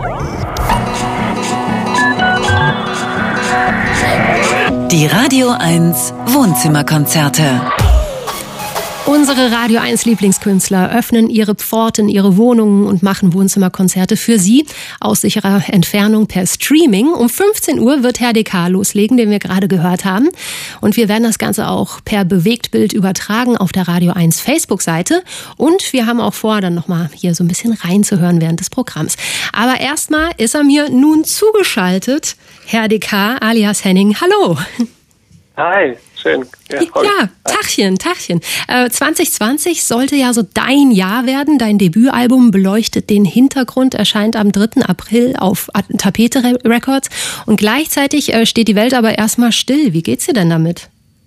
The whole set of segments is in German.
Die Radio 1 Wohnzimmerkonzerte. Unsere Radio 1 Lieblingskünstler öffnen ihre Pforten, ihre Wohnungen und machen Wohnzimmerkonzerte für Sie aus sicherer Entfernung per Streaming. Um 15 Uhr wird Herr DK loslegen, den wir gerade gehört haben. Und wir werden das Ganze auch per Bewegtbild übertragen auf der Radio 1 Facebook-Seite. Und wir haben auch vor, dann nochmal hier so ein bisschen reinzuhören während des Programms. Aber erstmal ist er mir nun zugeschaltet, Herr DK alias Henning. Hallo! Hi, schön. Ja, Tachchen. 2020 sollte ja so dein Jahr werden. Dein Debütalbum Beleuchtet den Hintergrund erscheint am 3. April auf Tapete Records. Und gleichzeitig steht die Welt aber erstmal still. Wie geht's dir denn damit?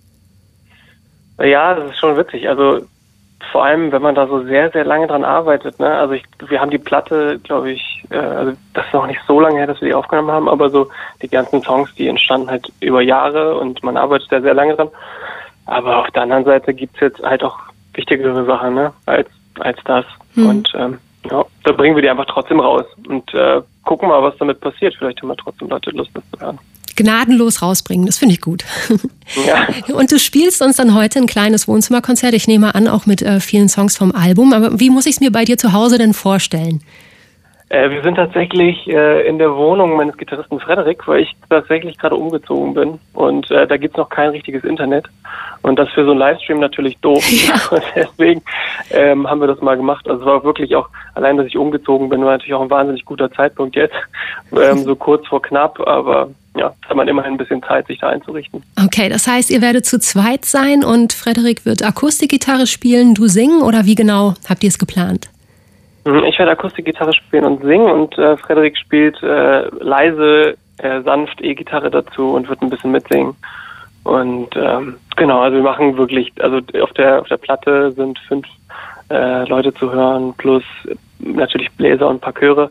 Ja, das ist schon witzig. Also vor allem, wenn man da so sehr, sehr lange dran arbeitet. Ne? Also wir haben die Platte, glaube ich, also das ist noch nicht so lange her, dass wir die aufgenommen haben, aber so die ganzen Songs, die entstanden halt über Jahre und man arbeitet da sehr lange dran. Aber auf der anderen Seite gibt's jetzt halt auch wichtigere Sachen, ne, als das. Und ja, da bringen wir die einfach trotzdem raus und gucken mal, was damit passiert. Vielleicht haben wir trotzdem Leute Lust, das zu hören. Gnadenlos rausbringen, das finde ich gut. Ja. Und du spielst uns dann heute ein kleines Wohnzimmerkonzert, ich nehme an, auch mit vielen Songs vom Album. Aber wie muss ich es mir bei dir zu Hause denn vorstellen? Wir sind tatsächlich in der Wohnung meines Gitarristen Frederik, weil ich tatsächlich gerade umgezogen bin. Und da gibt's noch kein richtiges Internet. Und das für so einen Livestream natürlich doof. Ja. Und deswegen haben wir das mal gemacht. Also es war wirklich auch, allein, dass ich umgezogen bin, war natürlich auch ein wahnsinnig guter Zeitpunkt jetzt. So kurz vor knapp, aber ja, hat man immerhin ein bisschen Zeit, sich da einzurichten. Okay, das heißt, ihr werdet zu zweit sein und Frederik wird Akustikgitarre spielen, du singen oder wie genau habt ihr es geplant? Ich werde Akustikgitarre spielen und singen und Frederik spielt leise, sanft E-Gitarre dazu und wird ein bisschen mitsingen. Und genau, also wir machen wirklich, also auf der Platte sind 5 Leute zu hören, plus natürlich Bläser und ein paar Chöre.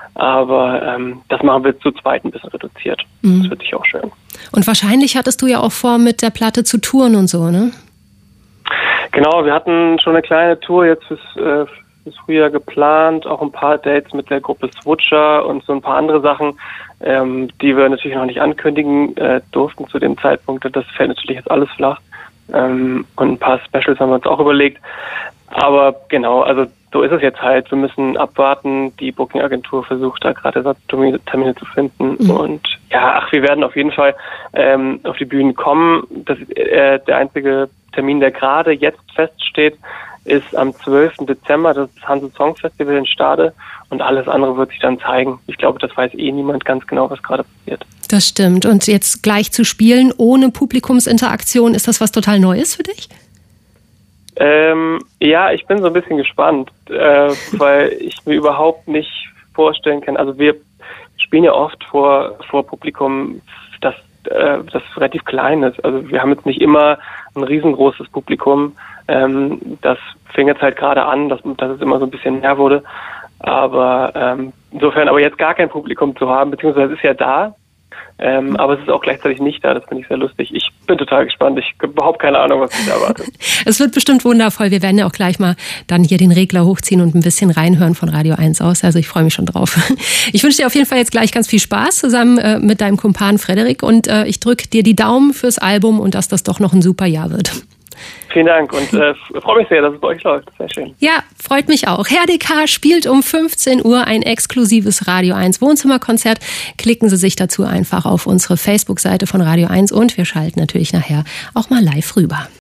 Aber das machen wir zu zweit ein bisschen reduziert. Das wird sicher auch schön. Und wahrscheinlich hattest du ja auch vor, mit der Platte zu touren und so, ne? Genau, wir hatten schon eine kleine Tour jetzt fürs Frühjahr geplant, auch ein paar Dates mit der Gruppe Swutcher und so ein paar andere Sachen, die wir natürlich noch nicht ankündigen durften zu dem Zeitpunkt. Das fällt natürlich jetzt alles flach. Und ein paar Specials haben wir uns auch überlegt. Aber genau, also so ist es jetzt halt. Wir müssen abwarten. Die Booking-Agentur versucht da gerade Ersatztermine zu finden. Und ja, wir werden auf jeden Fall auf die Bühnen kommen. Das ist der einzige Termin, der gerade jetzt feststeht, ist am 12. Dezember, das Hanse Song Festival in Stade und alles andere wird sich dann zeigen. Ich glaube, das weiß niemand ganz genau, was gerade passiert. Das stimmt. Und jetzt gleich zu spielen ohne Publikumsinteraktion, ist das was total Neues für dich? Ja, ich bin so ein bisschen gespannt, weil ich mir überhaupt nicht vorstellen kann, also wir spielen ja oft vor Publikum, das relativ klein ist. Also wir haben jetzt nicht immer ein riesengroßes Publikum. Das fing jetzt halt gerade an, dass es immer so ein bisschen mehr wurde. Aber insofern aber jetzt gar kein Publikum zu haben, beziehungsweise es ist ja da, aber es ist auch gleichzeitig nicht da. Das finde ich sehr lustig. Ich bin total gespannt. Ich habe überhaupt keine Ahnung, was mich da erwartet. Es wird bestimmt wundervoll. Wir werden ja auch gleich mal dann hier den Regler hochziehen und ein bisschen reinhören von Radio 1 aus. Also ich freue mich schon drauf. Ich wünsche dir auf jeden Fall jetzt gleich ganz viel Spaß zusammen mit deinem Kumpan Frederik und ich drücke dir die Daumen fürs Album und dass das doch noch ein super Jahr wird. Vielen Dank und freue mich sehr, dass es bei euch läuft. Sehr schön. Ja, freut mich auch. Herr DK spielt um 15 Uhr ein exklusives Radio 1 Wohnzimmerkonzert. Klicken Sie sich dazu einfach auf unsere Facebook-Seite von Radio 1 und wir schalten natürlich nachher auch mal live rüber.